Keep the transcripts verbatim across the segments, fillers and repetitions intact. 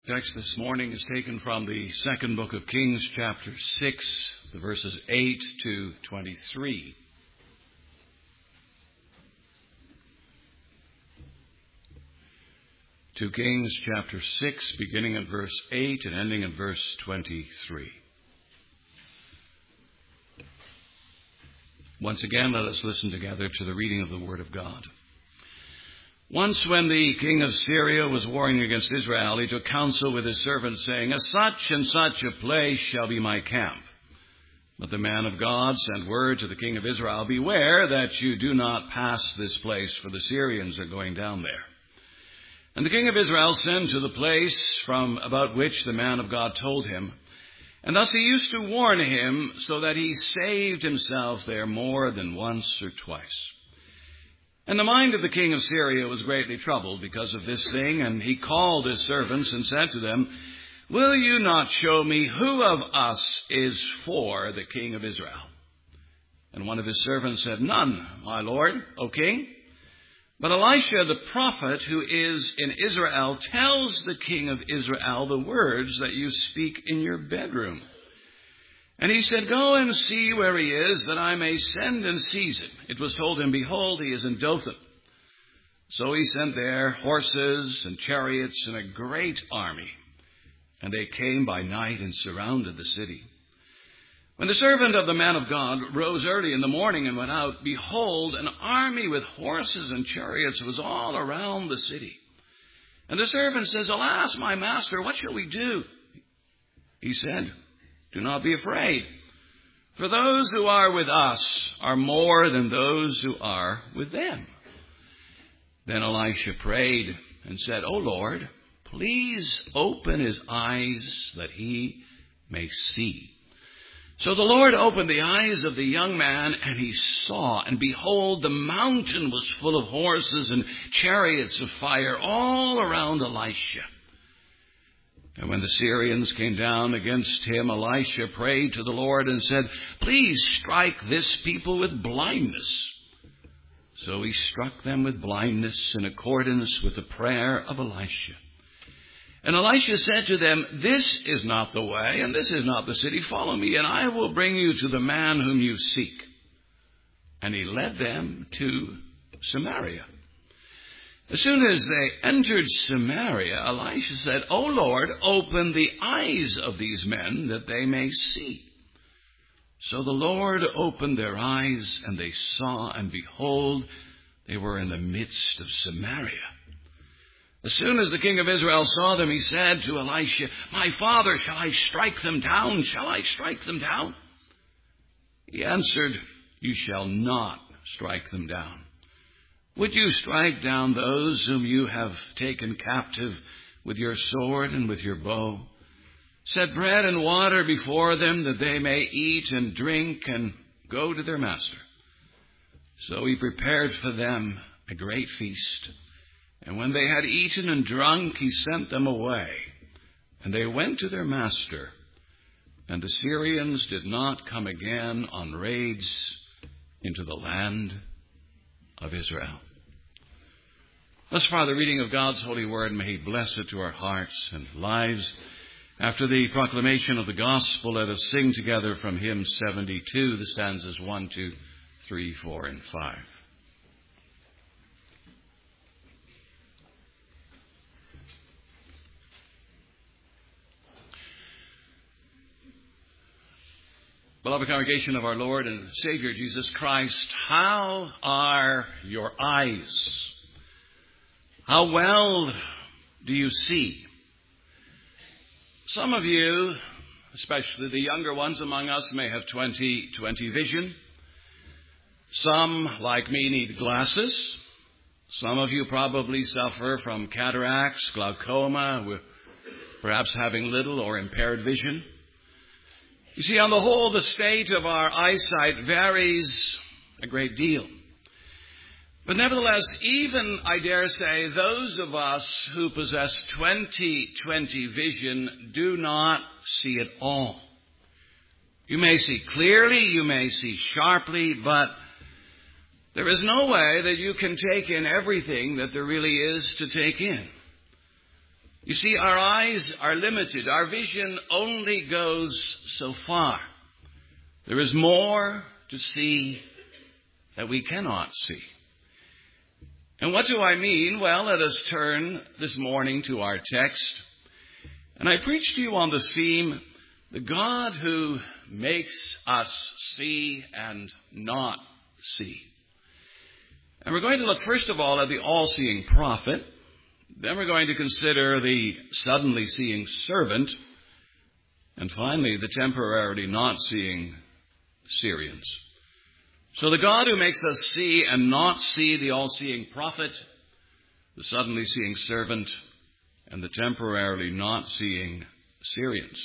The text this morning is taken from the second book of Kings, chapter six, the verses eight to twenty-three. Two Kings, chapter six, beginning at verse eight and ending at verse twenty-three. Once again, let us listen together to the reading of the Word of God. Once when the king of Syria was warring against Israel, he took counsel with his servants, saying, "As such and such a place shall be my camp." But the man of God sent word to the king of Israel, "Beware that you do not pass this place, for the Syrians are going down there." And the king of Israel sent to the place from about which the man of God told him. And thus he used to warn him, so that he saved himself there more than once or twice. And the mind of the king of Syria was greatly troubled because of this thing, and he called his servants and said to them, "Will you not show me who of us is for the king of Israel?" And one of his servants said, "None, my lord, O king. But Elisha the prophet, who is in Israel, tells the king of Israel the words that you speak in your bedroom." And he said, "Go and see where he is, that I may send and seize him." It was told him, "Behold, he is in Dothan." So he sent there horses and chariots and a great army. And they came by night and surrounded the city. When the servant of the man of God rose early in the morning and went out, behold, an army with horses and chariots was all around the city. And the servant says, "Alas, my master, what shall we do?" He said, "Do not be afraid, for those who are with us are more than those who are with them." Then Elisha prayed and said, "O Lord, please open his eyes that he may see." So the Lord opened the eyes of the young man, and he saw, and behold, the mountain was full of horses and chariots of fire all around Elisha. And when the Syrians came down against him, Elisha prayed to the Lord and said, "Please strike this people with blindness." So he struck them with blindness in accordance with the prayer of Elisha. And Elisha said to them, "This is not the way, and this is not the city. Follow me, and I will bring you to the man whom you seek." And he led them to Samaria. As soon as they entered Samaria, Elisha said, "O Lord, open the eyes of these men that they may see." So the Lord opened their eyes, and they saw, and behold, they were in the midst of Samaria. As soon as the king of Israel saw them, he said to Elisha, "My father, shall I strike them down? Shall I strike them down?" He answered, "You shall not strike them down. Would you strike down those whom you have taken captive with your sword and with your bow? Set bread and water before them, that they may eat and drink and go to their master." So he prepared for them a great feast. And when they had eaten and drunk, he sent them away. And they went to their master. And the Syrians did not come again on raids into the land of Israel. Thus far, the reading of God's holy word. May he bless it to our hearts and lives. After the proclamation of the gospel, let us sing together from hymn seventy-two, the stanzas one, two, three, four, and five. Beloved congregation of our Lord and Savior Jesus Christ, how are your eyes? How well do you see? Some of you, especially the younger ones among us, may have twenty twenty vision. Some, like me, need glasses. Some of you probably suffer from cataracts, glaucoma, perhaps having little or impaired vision. You see, on the whole, the state of our eyesight varies a great deal. But nevertheless, even, I dare say, those of us who possess twenty twenty vision do not see at all. You may see clearly, you may see sharply, but there is no way that you can take in everything that there really is to take in. You see, our eyes are limited. Our vision only goes so far. There is more to see that we cannot see. And what do I mean? Well, let us turn this morning to our text. And I preach to you on the theme, the God who makes us see and not see. And we're going to look first of all at the all-seeing prophet. Then we're going to consider the suddenly seeing servant. And finally, the temporarily not seeing Syrians. So the God who makes us see and not see, the all-seeing prophet, the suddenly seeing servant, and the temporarily not seeing Syrians.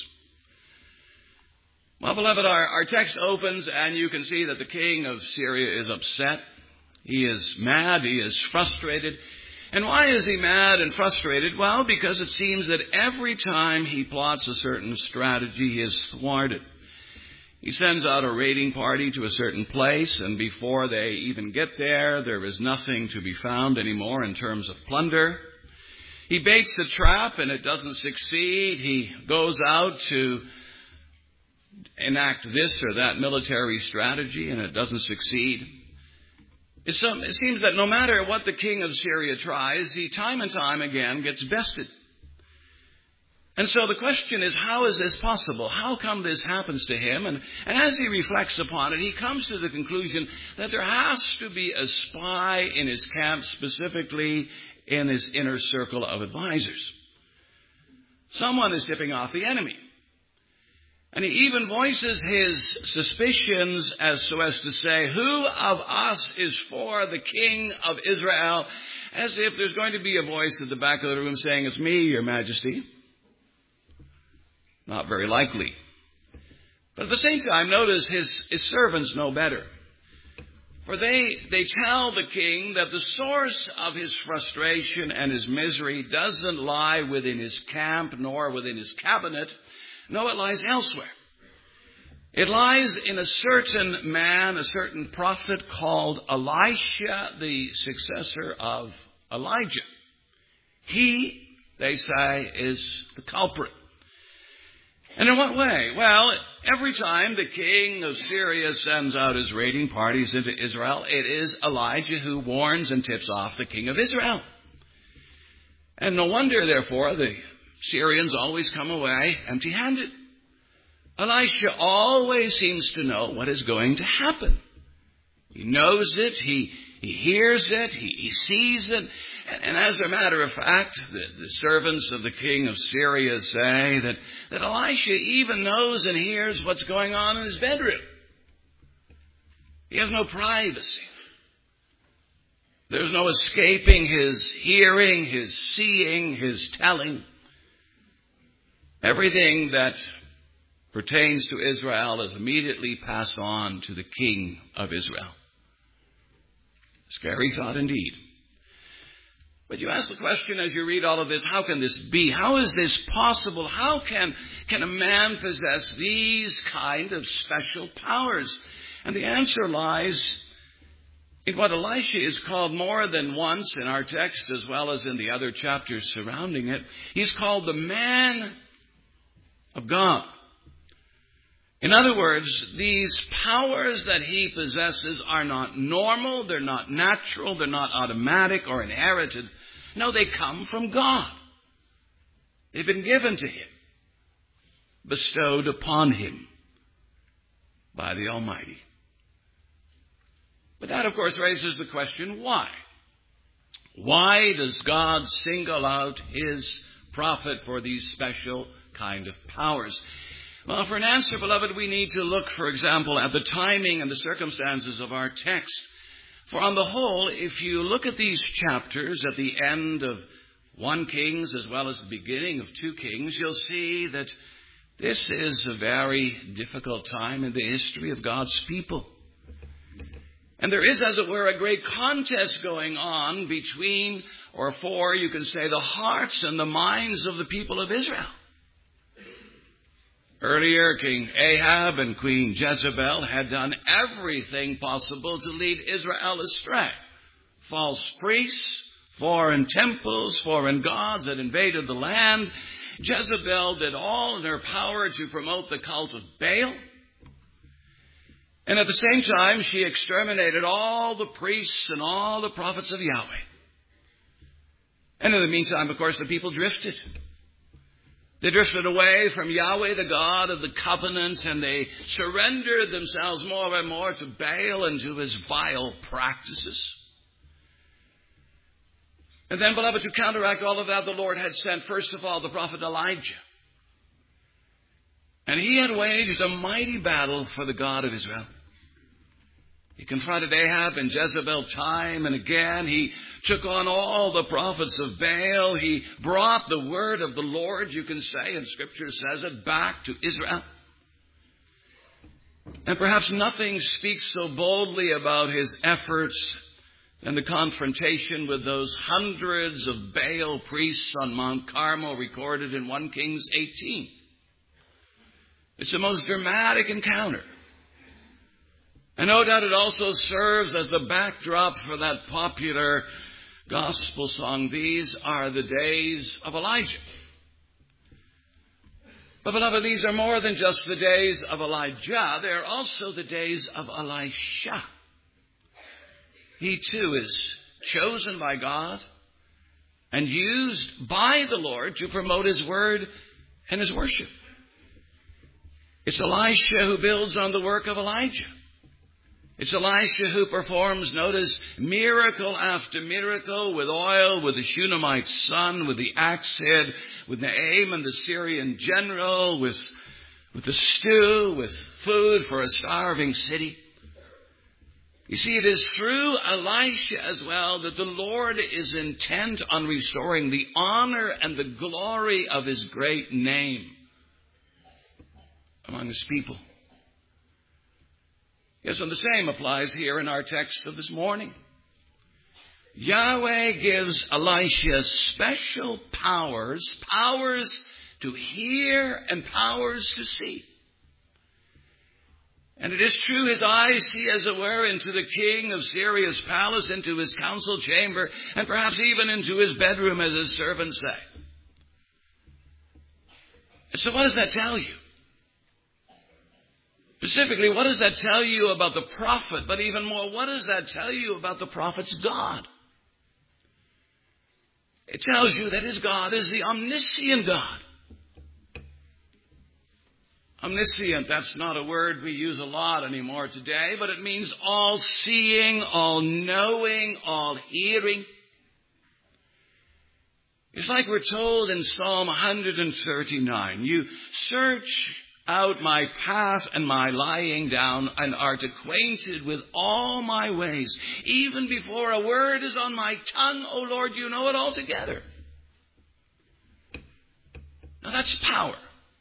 Well, beloved, our, our text opens and you can see that the king of Syria is upset. He is mad. He is frustrated. And why is he mad and frustrated? Well, because it seems that every time he plots a certain strategy, he is thwarted. He sends out a raiding party to a certain place, and before they even get there, there is nothing to be found anymore in terms of plunder. He baits the trap, and it doesn't succeed. He goes out to enact this or that military strategy, and it doesn't succeed. It seems that no matter what the king of Syria tries, he time and time again gets bested. And so the question is, how is this possible? How come this happens to him? And, and as he reflects upon it, he comes to the conclusion that there has to be a spy in his camp, specifically in his inner circle of advisors. Someone is tipping off the enemy. And he even voices his suspicions as so as to say, who of us is for the king of Israel? As if there's going to be a voice at the back of the room saying, it's me, your majesty. Not very likely. But at the same time, notice his, his servants know better. For they, they tell the king that the source of his frustration and his misery doesn't lie within his camp nor within his cabinet. No, it lies elsewhere. It lies in a certain man, a certain prophet called Elisha, the successor of Elijah. He, they say, is the culprit. And in what way? Well, every time the king of Syria sends out his raiding parties into Israel, it is Elijah who warns and tips off the king of Israel. And no wonder, therefore, the Syrians always come away empty-handed. Elisha always seems to know what is going to happen. He knows it, he, he hears it, he, he sees it. And, and as a matter of fact, the, the servants of the king of Syria say that, that Elisha even knows and hears what's going on in his bedroom. He has no privacy. There's no escaping his hearing, his seeing, his telling. Everything that pertains to Israel is immediately passed on to the king of Israel. Scary thought indeed. But you ask the question as you read all of this, how can this be? How is this possible? How can, can a man possess these kind of special powers? And the answer lies in what Elisha is called more than once in our text as well as in the other chapters surrounding it. He's called the man of God. In other words, these powers that he possesses are not normal, they're not natural, they're not automatic or inherited. No, they come from God. They've been given to him, bestowed upon him by the Almighty. But that, of course, raises the question, why? Why does God single out his prophet for these special kind of powers? Well, for an answer, beloved, we need to look, for example, at the timing and the circumstances of our text. For on the whole, if you look at these chapters at the end of First Kings as well as the beginning of Second Kings, you'll see that this is a very difficult time in the history of God's people. And there is, as it were, a great contest going on between, or for, you can say, the hearts and the minds of the people of Israel. Earlier, King Ahab and Queen Jezebel had done everything possible to lead Israel astray. False priests, Foreign temples, foreign gods had invaded the land. Jezebel did all in her power to promote the cult of Baal. And at the same time, she exterminated all the priests and all the prophets of Yahweh. And in the meantime, of course, the people drifted. They drifted away from Yahweh, the God of the covenant, and they surrendered themselves more and more to Baal and to his vile practices. And then, beloved, to counteract all of that, the Lord had sent, first of all, the prophet Elijah. And he had waged a mighty battle for the God of Israel. He confronted Ahab and Jezebel time and again. He took on all the prophets of Baal. He brought the word of the Lord, you can say, and Scripture says it, back to Israel. And perhaps nothing speaks so boldly about his efforts than the confrontation with those hundreds of Baal priests on Mount Carmel recorded in First Kings eighteen. It's the most dramatic encounter. And no doubt it also serves as the backdrop for that popular gospel song, "These Are the Days of Elijah." But beloved, these are more than just the days of Elijah. They are also the days of Elisha. He too is chosen by God and used by the Lord to promote his word and his worship. It's Elisha who builds on the work of Elijah. It's Elisha who performs, notice, miracle after miracle with oil, with the Shunammite son, with the axe head, with Naaman, the Syrian general, with, with the stew, with food for a starving city. You see, it is through Elisha as well that the Lord is intent on restoring the honor and the glory of his great name among his people. Yes, and the same applies here in our text of this morning. Yahweh gives Elisha special powers, powers to hear and powers to see. And it is true, his eyes see, as it were, into the king of Syria's palace, into his council chamber, and perhaps even into his bedroom, as his servants say. And so what does that tell you? Specifically, what does that tell you about the prophet? But even more, what does that tell you about the prophet's God? It tells you that his God is the omniscient God. Omniscient, that's not a word we use a lot anymore today, but it means all-seeing, all-knowing, all-hearing. It's like we're told in Psalm one thirty-nine, you search out my path and my lying down, and art acquainted with all my ways. Even before a word is on my tongue, O Lord, you know it altogether. Now that's power.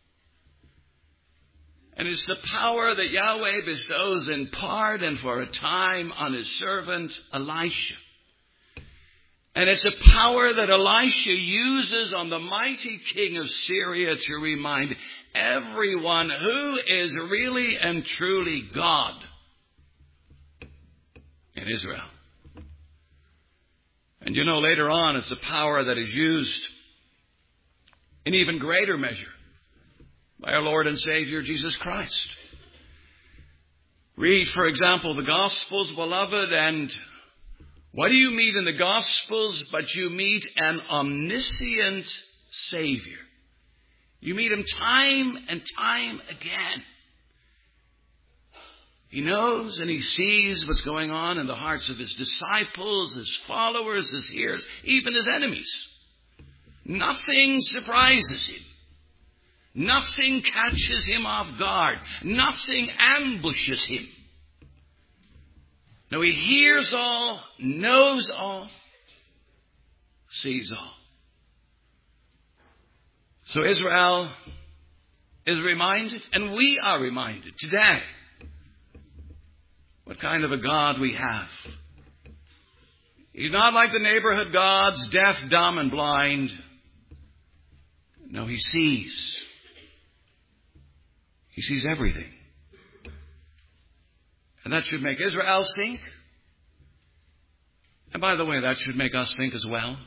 And it's the power that Yahweh bestows in part and for a time on his servant Elisha. And it's a power that Elisha uses on the mighty king of Syria to remind everyone who is really and truly God in Israel. And you know, later on, it's a power that is used in even greater measure by our Lord and Savior Jesus Christ. Read, for example, the Gospels, beloved, and what do you meet in the Gospels? But you meet an omniscient Savior. You meet him time and time again. He knows and he sees what's going on in the hearts of his disciples, his followers, his hearers, even his enemies. Nothing surprises him. Nothing catches him off guard. Nothing ambushes him. No, he hears all, knows all, sees all. So Israel is reminded, and we are reminded today, what kind of a God we have. He's not like the neighborhood gods, deaf, dumb, and blind. No, he sees. He sees everything. And that should make Israel think. And by the way, that should make us think as well.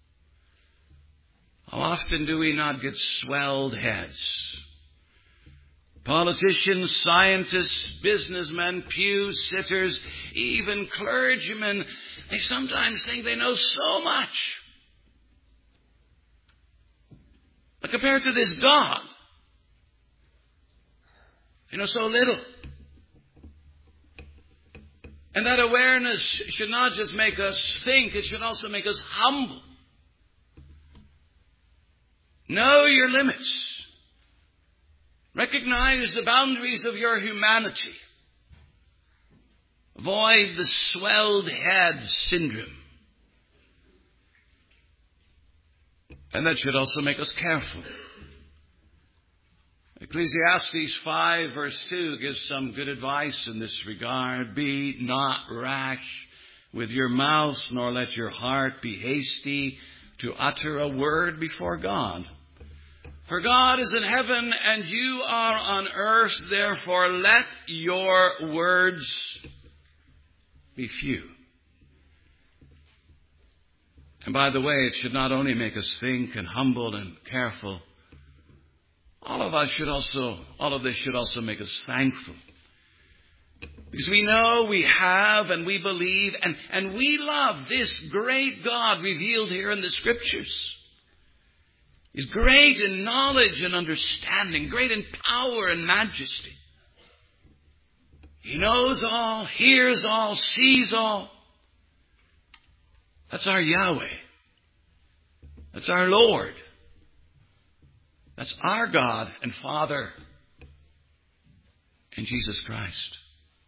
How often do we not get swelled heads? Politicians, scientists, businessmen, pew sitters, even clergymen, they sometimes think they know so much. But compared to this God, they know so little. And that awareness should not just make us think, it should also make us humble. Know your limits. Recognize the boundaries of your humanity. Avoid the swelled head syndrome. And that should also make us careful. Ecclesiastes five verse two gives some good advice in this regard. Be not rash with your mouth, nor let your heart be hasty to utter a word before God. For God is in heaven and you are on earth, therefore let your words be few. And by the way, it should not only make us think and humble and careful, all of us should also, all of this should also make us thankful. Because we know we have and we believe and, and we love this great God revealed here in the Scriptures. He's great in knowledge and understanding, great in power and majesty. He knows all, hears all, sees all. That's our Yahweh. That's our Lord. That's our God and Father in Jesus Christ.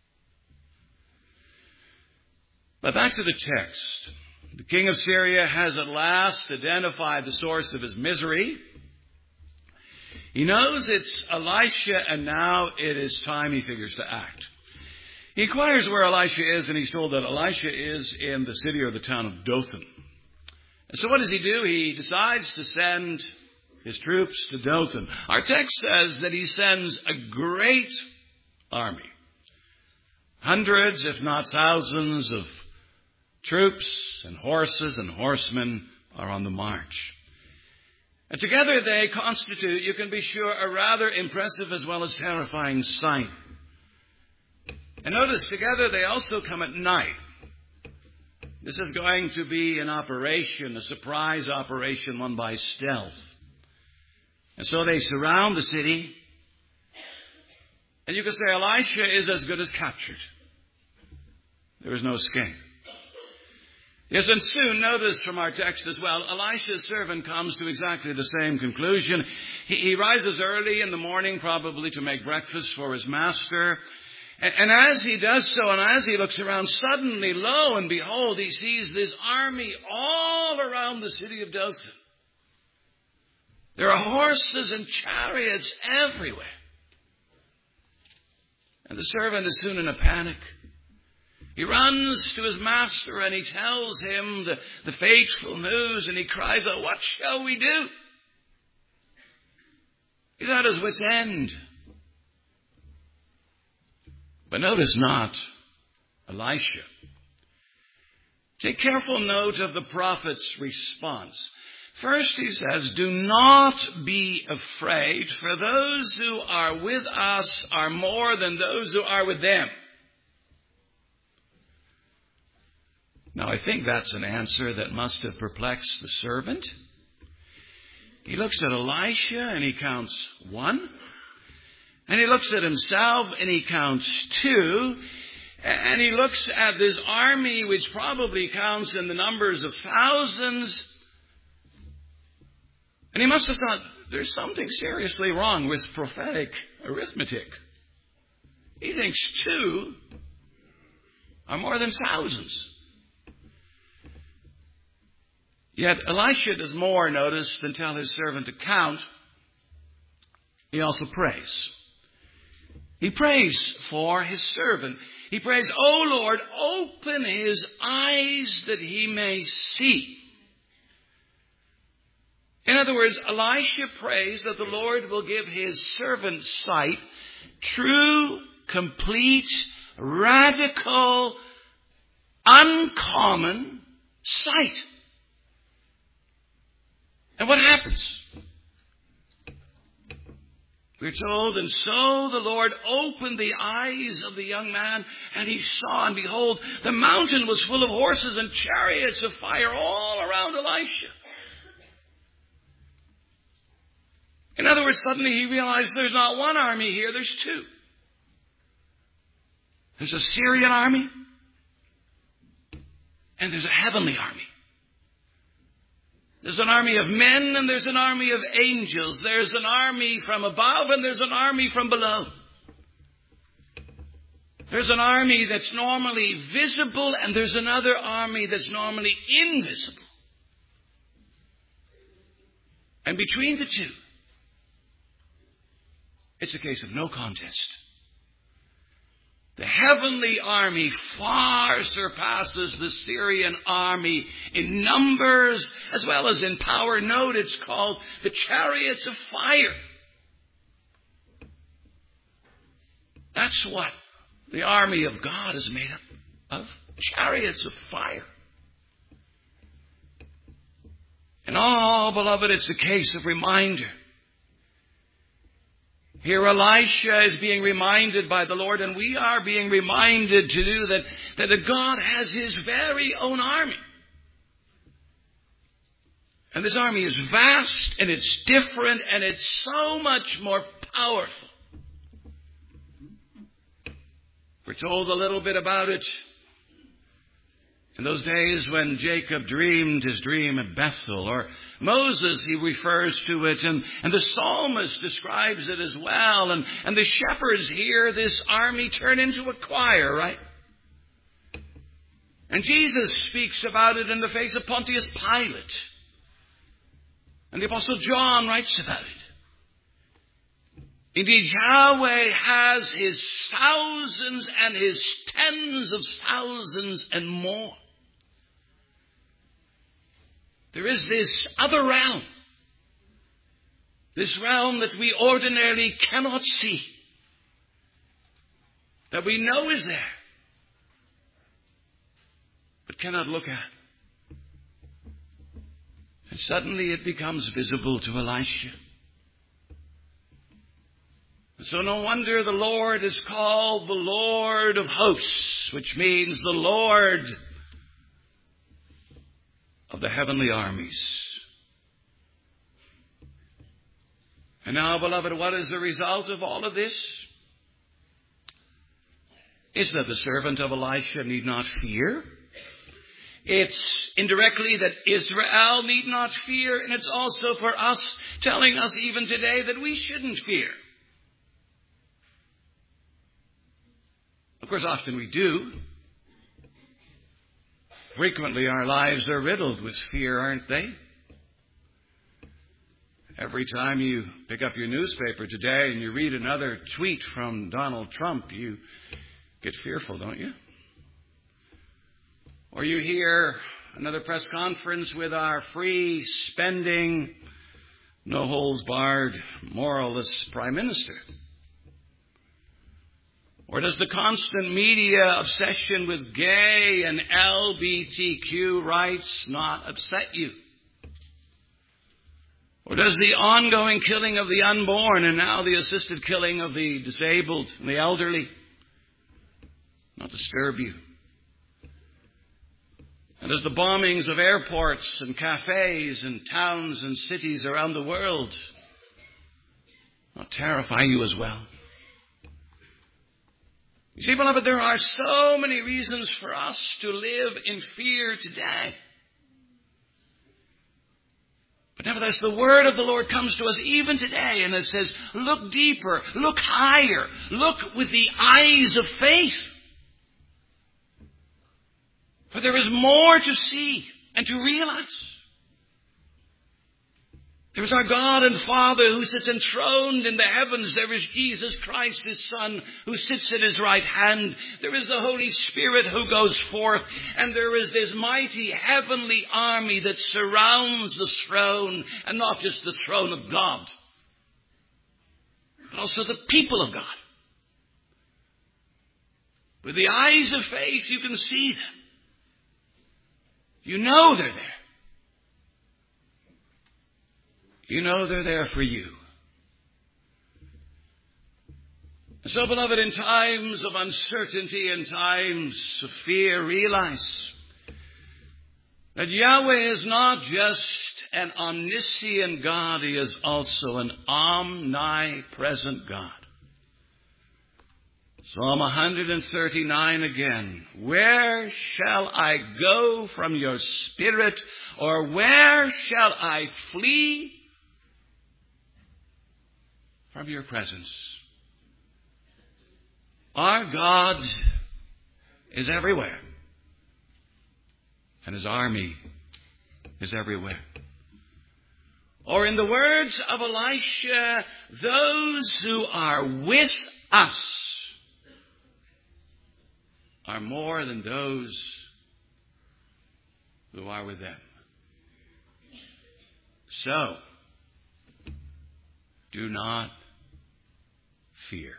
But back to the text. The king of Syria has at last identified the source of his misery. He knows it's Elisha, and now it is time, he figures, to act. He inquires where Elisha is, and he's told that Elisha is in the city or the town of Dothan. And so what does he do? He decides to send his troops to Dothan. Our text says that he sends a great army. Hundreds, if not thousands, of troops and horses and horsemen are on the march. And together they constitute, you can be sure, a rather impressive as well as terrifying sight. And notice, together they also come at night. This is going to be an operation, a surprise operation, one by stealth. And so they surround the city. And you could say Elisha is as good as captured. There is no escape. Yes, and soon, notice from our text as well, Elisha's servant comes to exactly the same conclusion. He, he rises early in the morning, probably to make breakfast for his master. And, and as he does so, and as he looks around, suddenly, lo and behold, he sees this army all around the city of Dothan. There are horses and chariots everywhere. And the servant is soon in a panic. He runs to his master and he tells him the, the fateful news, and he cries out, "What shall we do?" He's at his wit's end. But notice not Elisha. Take careful note of the prophet's response. First he says, "Do not be afraid, for those who are with us are more than those who are with them." Now, I think that's an answer that must have perplexed the servant. He looks at Elisha and he counts one. And he looks at himself and he counts two. And he looks at this army, which probably counts in the numbers of thousands. And he must have thought, there's something seriously wrong with prophetic arithmetic. He thinks two are more than thousands. Yet Elisha does more, notice, than tell his servant to count. He also prays. He prays for his servant. He prays, "O Lord, open his eyes that he may see." In other words, Elisha prays that the Lord will give his servant sight, true, complete, radical uncommon sight. And what happens? We're told, and so the Lord opened the eyes of the young man, and he saw, and behold, the mountain was full of horses and chariots of fire all around Elisha. In other words, suddenly he realized there's not one army here, there's two. There's a Syrian army, and there's a heavenly army. There's an army of men and there's an army of angels. There's an army from above and there's an army from below. There's an army that's normally visible and there's another army that's normally invisible. And between the two, it's a case of no contest. The heavenly army far surpasses the Syrian army in numbers as well as in power. Note, it's called the chariots of fire. That's what the army of God is made up of. Chariots of fire. And oh, beloved, it's a case of reminder. Here Elisha is being reminded by the Lord, and we are being reminded to do that, that God has his very own army. And this army is vast, and it's different, and it's so much more powerful. We're told a little bit about it in those days when Jacob dreamed his dream at Bethel, or Moses, he refers to it, and, and the psalmist describes it as well, and, and the shepherds hear this army turn into a choir, right? And Jesus speaks about it in the face of Pontius Pilate. And the Apostle John writes about it. Indeed, Yahweh has his thousands and his tens of thousands and more. There is this other realm. This realm that we ordinarily cannot see. That we know is there. But cannot look at. And suddenly it becomes visible to Elisha. And so no wonder the Lord is called the Lord of hosts, which means the Lord of the heavenly armies. And now, beloved, what is the result of all of this? It's that the servant of Elisha need not fear. It's indirectly that Israel need not fear, and it's also for us, telling us even today that we shouldn't fear. Of course, often we do. Frequently our lives are riddled with fear, aren't they? Every time you pick up your newspaper today and you read another tweet from Donald Trump, you get fearful, don't you? Or you hear another press conference with our free spending, no holds barred, moralist Prime Minister. Or does the constant media obsession with gay and L G B T Q rights not upset you? Or does the ongoing killing of the unborn and now the assisted killing of the disabled and the elderly not disturb you? And does the bombings of airports and cafes and towns and cities around the world not terrify you as well? You see, beloved, there are so many reasons for us to live in fear today. But nevertheless, the word of the Lord comes to us even today, and it says, look deeper, look higher, look with the eyes of faith. For there is more to see and to realize. There is our God and Father who sits enthroned in the heavens. There is Jesus Christ, his Son, who sits at his right hand. There is the Holy Spirit who goes forth. And there is this mighty heavenly army that surrounds the throne. And not just the throne of God, but also the people of God. With the eyes of faith, you can see them. You know they're there. You know they're there for you. So, beloved, in times of uncertainty, in times of fear, realize that Yahweh is not just an omniscient God, He is also an omnipresent God. Psalm one thirty-nine again. Where shall I go from your spirit, or where shall I flee from your presence? Our God is everywhere, and His army is everywhere. Or in the words of Elisha, those who are with us are more than those who are with them. So, do not fear.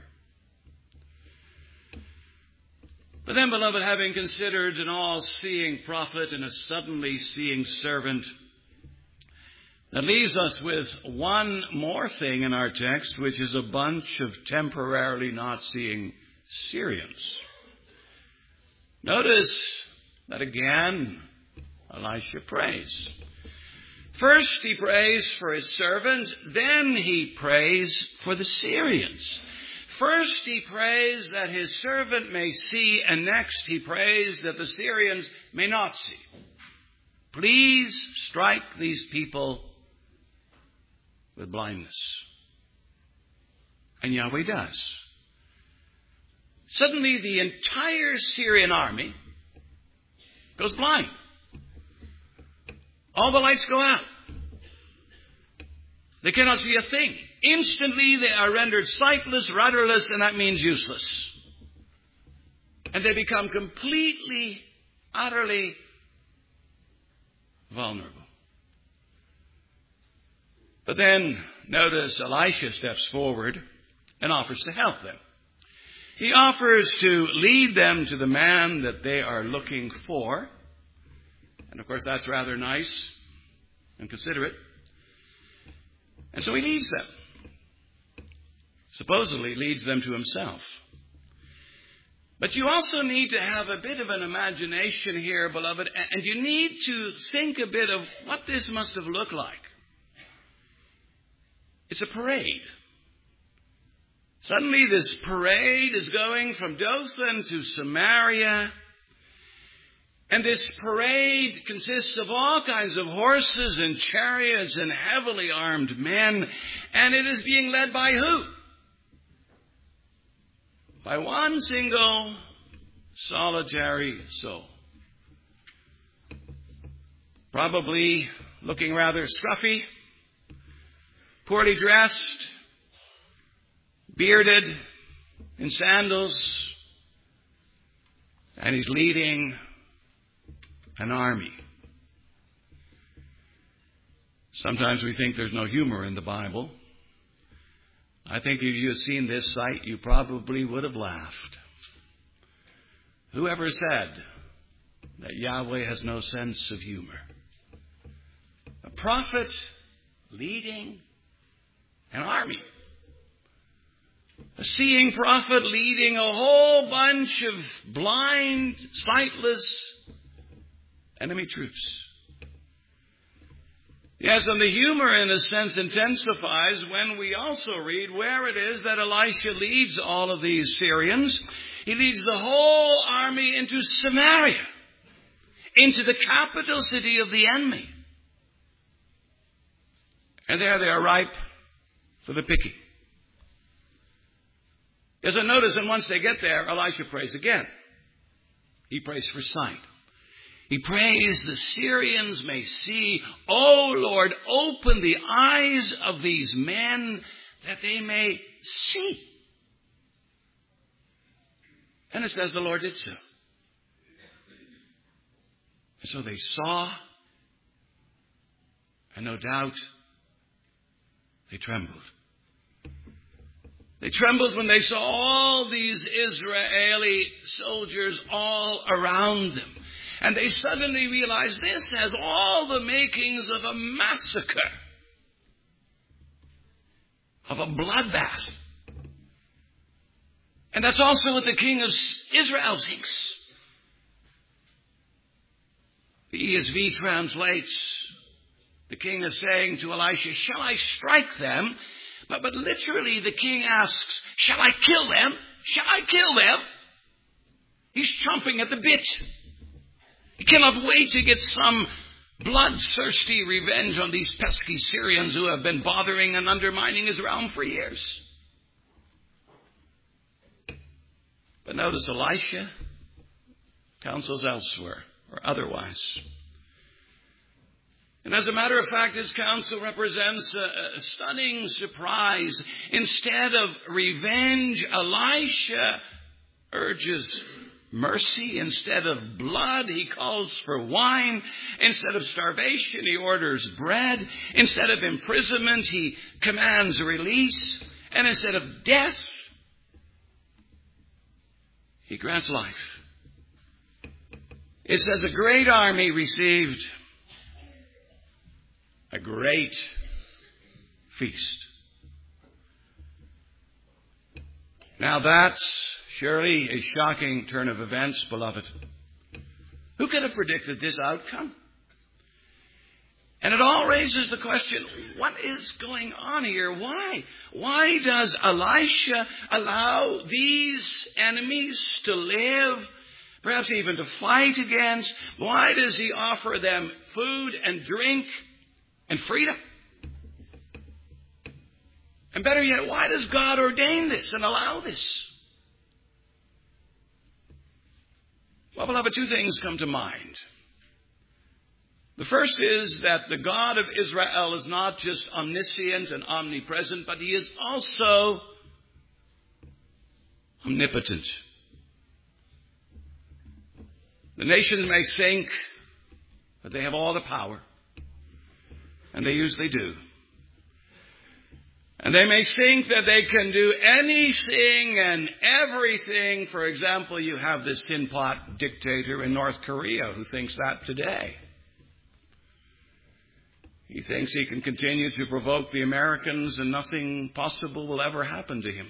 But then, beloved, having considered an all-seeing prophet and a suddenly seeing servant, that leaves us with one more thing in our text, which is a bunch of temporarily not seeing Syrians. Notice that again, Elisha prays. First he prays for his servant, then he prays for the Syrians. First he prays that his servant may see, and next he prays that the Syrians may not see. Please strike these people with blindness. And Yahweh does. Suddenly the entire Syrian army goes blind. All the lights go out. They cannot see a thing. Instantly they are rendered sightless, rudderless, and that means useless. And they become completely, utterly vulnerable. But then, notice Elisha steps forward and offers to help them. He offers to lead them to the man that they are looking for. And of course, that's rather nice and considerate. And so he leads them. Supposedly leads them to himself. But you also need to have a bit of an imagination here, beloved, and you need to think a bit of what this must have looked like. It's a parade. Suddenly this parade is going from Dothan to Samaria. And this parade consists of all kinds of horses and chariots and heavily armed men. And it is being led by who? By one single solitary soul. Probably looking rather scruffy, poorly dressed, bearded, in sandals, and he's leading an army. Sometimes we think there's no humor in the Bible. I think if you had seen this sight, you probably would have laughed. Whoever said that Yahweh has no sense of humor? A prophet leading an army. A seeing prophet leading a whole bunch of blind, sightless enemy troops. Yes, and the humor in a sense intensifies when we also read where it is that Elisha leads all of these Syrians. He leads the whole army into Samaria, into the capital city of the enemy. And there they are ripe for the picking. Yes, and notice, and once they get there, Elisha prays again. He prays for sight. He prays the Syrians may see. Oh, Lord, open the eyes of these men that they may see. And it says the Lord did so. And so they saw, and no doubt, they trembled. They trembled when they saw all these Israeli soldiers all around them. And they suddenly realize this has all the makings of a massacre, of a bloodbath. And that's also what the king of Israel thinks. The E S V translates, the king is saying to Elisha, shall I strike them? But, but literally the king asks, shall I kill them? Shall I kill them? He's chomping at the bit. He cannot wait to get some bloodthirsty revenge on these pesky Syrians who have been bothering and undermining his realm for years. But notice Elisha counsels elsewhere, or otherwise. And as a matter of fact, his counsel represents a, a stunning surprise. Instead of revenge, Elisha urges mercy. Instead of blood, he calls for wine. Instead of starvation, he orders bread. Instead of imprisonment, he commands release. And instead of death, he grants life. It says a great army received a great feast. Now that's surely a shocking turn of events, beloved. Who could have predicted this outcome? And it all raises the question, what is going on here? Why? Why does Elisha allow these enemies to live, perhaps even to fight against? Why does he offer them food and drink and freedom? And better yet, why does God ordain this and allow this? Well, beloved, two things come to mind. The first is that the God of Israel is not just omniscient and omnipresent, but he is also omnipotent. The nations may think that they have all the power, and they usually do. And they may think that they can do anything and everything. For example, you have this tin pot dictator in North Korea who thinks that today. He thinks he can continue to provoke the Americans and nothing possible will ever happen to him.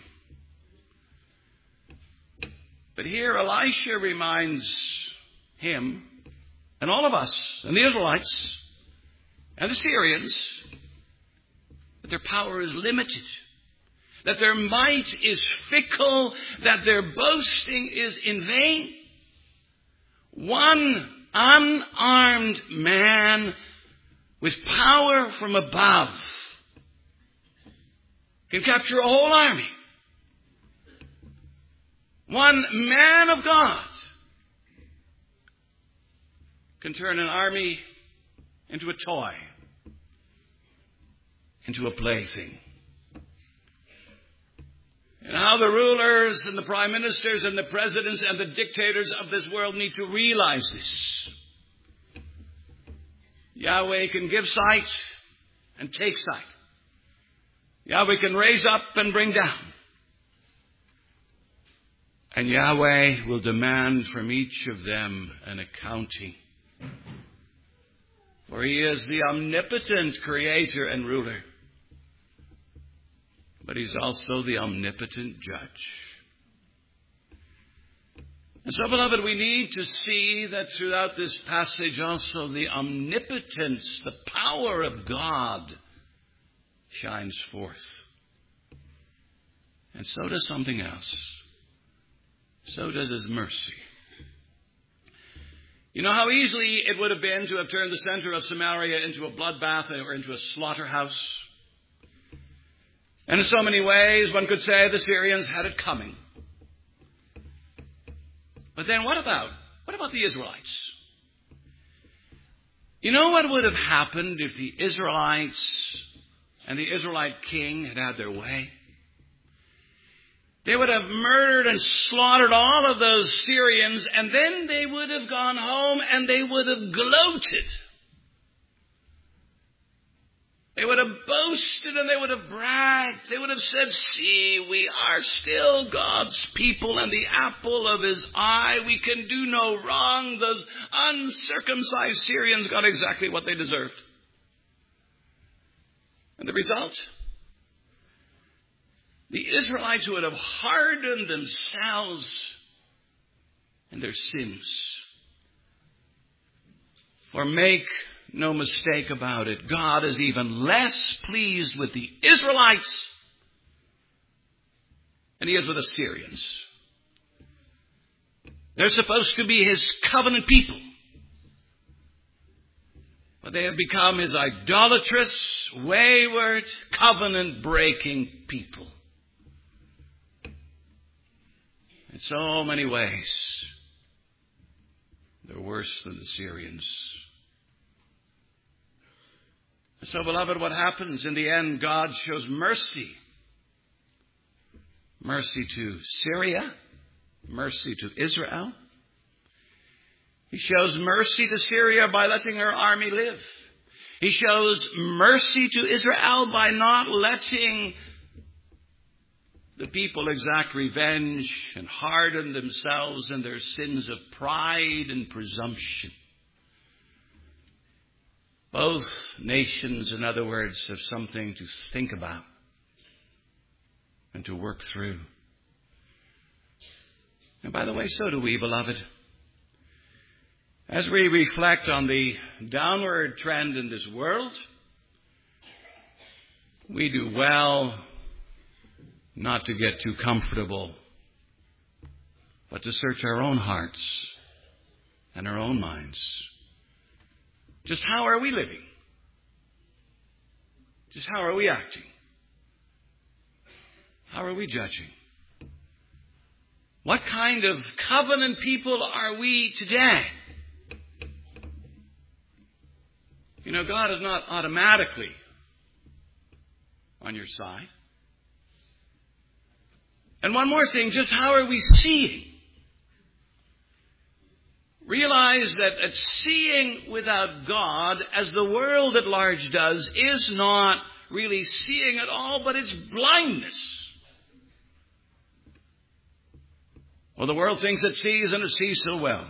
But here Elisha reminds him and all of us and the Israelites and the Syrians that their power is limited, that their might is fickle, that their boasting is in vain. One unarmed man with power from above can capture a whole army. One man of God can turn an army into a toy, into a plaything. And how the rulers and the prime ministers and the presidents and the dictators of this world need to realize this. Yahweh can give sight and take sight. Yahweh can raise up and bring down. And Yahweh will demand from each of them an accounting. For he is the omnipotent creator and ruler. But he's also the omnipotent judge. And so, beloved, we need to see that throughout this passage also the omnipotence, the power of God shines forth. And so does something else. So does his mercy. You know how easily it would have been to have turned the center of Samaria into a bloodbath or into a slaughterhouse? And in so many ways, one could say the Syrians had it coming. But then what about, what about the Israelites? You know what would have happened if the Israelites and the Israelite king had had their way? They would have murdered and slaughtered all of those Syrians, and then they would have gone home and they would have gloated They would have boasted and they would have bragged. They would have said, see, we are still God's people and the apple of his eye. We can do no wrong. Those uncircumcised Syrians got exactly what they deserved. And the result? The Israelites would have hardened themselves in their sins. For make no mistake about it, God is even less pleased with the Israelites than he is with the Syrians. They're supposed to be his covenant people. But they have become his idolatrous, wayward, covenant-breaking people. In so many ways, they're worse than the Syrians. So, beloved, what happens? In the end, God shows mercy. Mercy to Syria. Mercy to Israel. He shows mercy to Syria by letting her army live. He shows mercy to Israel by not letting the people exact revenge and harden themselves in their sins of pride and presumption. Both nations, in other words, have something to think about and to work through. And by the way, so do we, beloved. As we reflect on the downward trend in this world, we do well not to get too comfortable, but to search our own hearts and our own minds. Just how are we living? Just how are we acting? How are we judging? What kind of covenant people are we today? You know, God is not automatically on your side. And one more thing, just how are we seeing? Realize that, that seeing without God, as the world at large does, is not really seeing at all, but it's blindness. Well, the world thinks it sees, and it sees so well.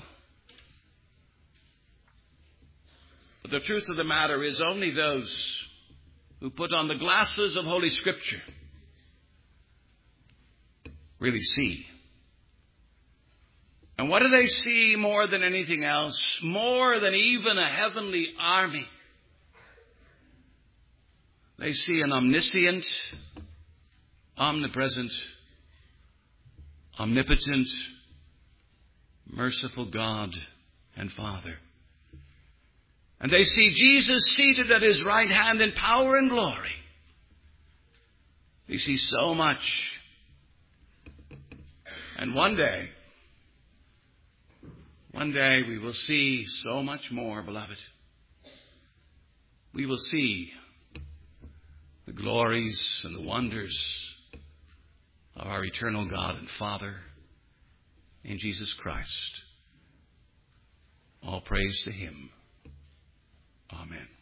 But the truth of the matter is, only those who put on the glasses of Holy Scripture really see. And what do they see more than anything else? More than even a heavenly army. They see an omniscient, omnipresent, omnipotent, merciful God and Father. And they see Jesus seated at his right hand in power and glory. They see so much. And one day, one day we will see so much more, beloved. We will see the glories and the wonders of our eternal God and Father in Jesus Christ. All praise to him. Amen.